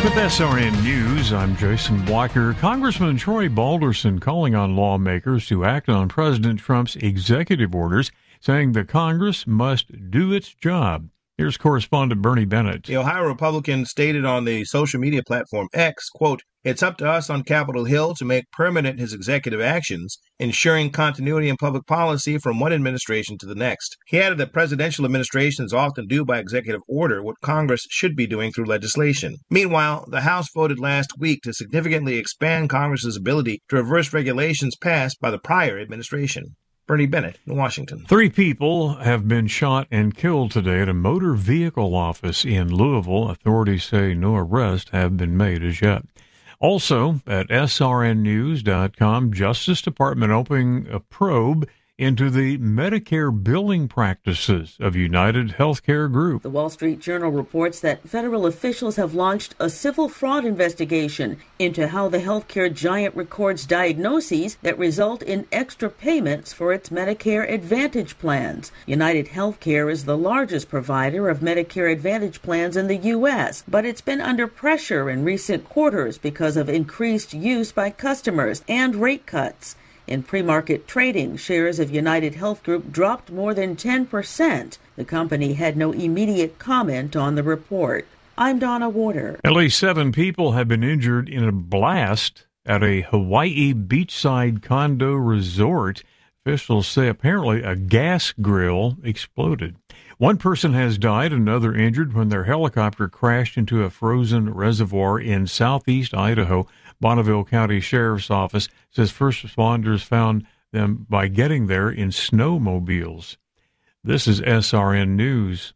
With SRN News, I'm Jason Walker. Congressman Troy Balderson calling on lawmakers to act on President Trump's executive orders, saying the Congress must do its job. Here's correspondent Bernie Bennett. The Ohio Republican stated on the social media platform X, quote, "It's up to us on Capitol Hill to make permanent his executive actions, ensuring continuity in public policy from one administration to the next." He added that presidential administrations often do by executive order what Congress should be doing through legislation. Meanwhile, the House voted last week to significantly expand Congress's ability to reverse regulations passed by the prior administration. Bernie Bennett in Washington. 3 people have been shot and killed today at a motor vehicle office in Louisville. Authorities say no arrests have been made as yet. Also, at srnnews.com, Justice Department opening a probe into the Medicare billing practices of United Healthcare Group. The Wall Street Journal reports that federal officials have launched a civil fraud investigation into how the healthcare giant records diagnoses that result in extra payments for its Medicare Advantage plans. United Healthcare is the largest provider of Medicare Advantage plans in the U.S., but it's been under pressure in recent quarters because of increased use by customers and rate cuts. In pre-market trading, shares of United Health Group dropped more than 10%. The company had no immediate comment on the report. I'm Donna Warder. At least 7 people have been injured in a blast at a Hawaii beachside condo resort. Officials say apparently a gas grill exploded. 1 person has died, another injured when their helicopter crashed into a frozen reservoir in southeast Idaho. Bonneville County Sheriff's Office says first responders found them by getting there in snowmobiles. This is SRN News.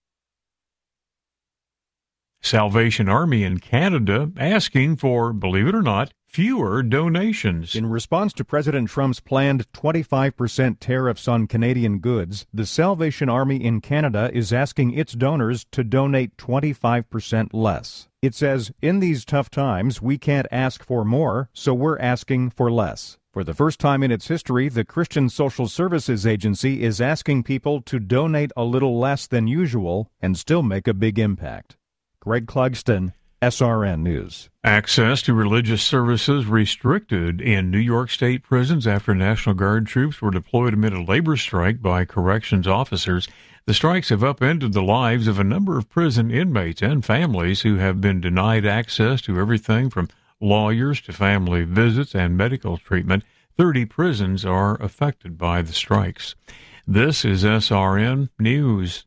Salvation Army in Canada asking for, believe it or not, fewer donations. In response to President Trump's planned 25% tariffs on Canadian goods, the Salvation Army in Canada is asking its donors to donate 25% less. It says, "In these tough times, we can't ask for more, so we're asking for less." For the first time in its history, the Christian Social Services Agency is asking people to donate a little less than usual and still make a big impact. Greg Clugston, SRN News. Access to religious services restricted in New York State prisons after National Guard troops were deployed amid a labor strike by corrections officers. The strikes have upended the lives of a number of prison inmates and families who have been denied access to everything from lawyers to family visits and medical treatment. 30 prisons are affected by the strikes. This is SRN News.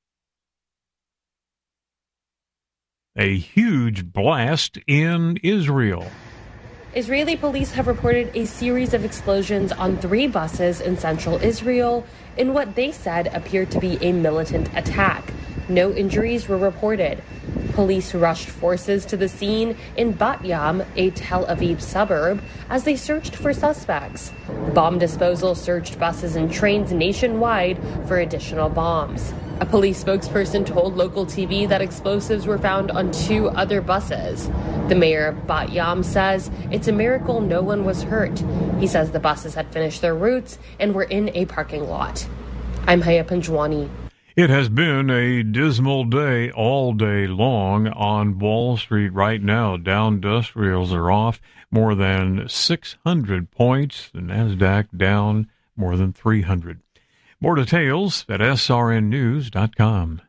A huge blast in Israel. Israeli police have reported a series of explosions on 3 buses in central Israel in what they said appeared to be a militant attack. No injuries were reported. Police rushed forces to the scene in Bat Yam, a Tel Aviv suburb, as they searched for suspects. Bomb disposal searched buses and trains nationwide for additional bombs. A police spokesperson told local TV that explosives were found on 2 other buses. The mayor of Bat Yam says it's a miracle no one was hurt. He says the buses had finished their routes and were in a parking lot. I'm Haya Panjwani. It has been a dismal day all day long on Wall Street right now. Dow Industrials are off more than 600 points. The NASDAQ down more than 300. More details at srnnews.com.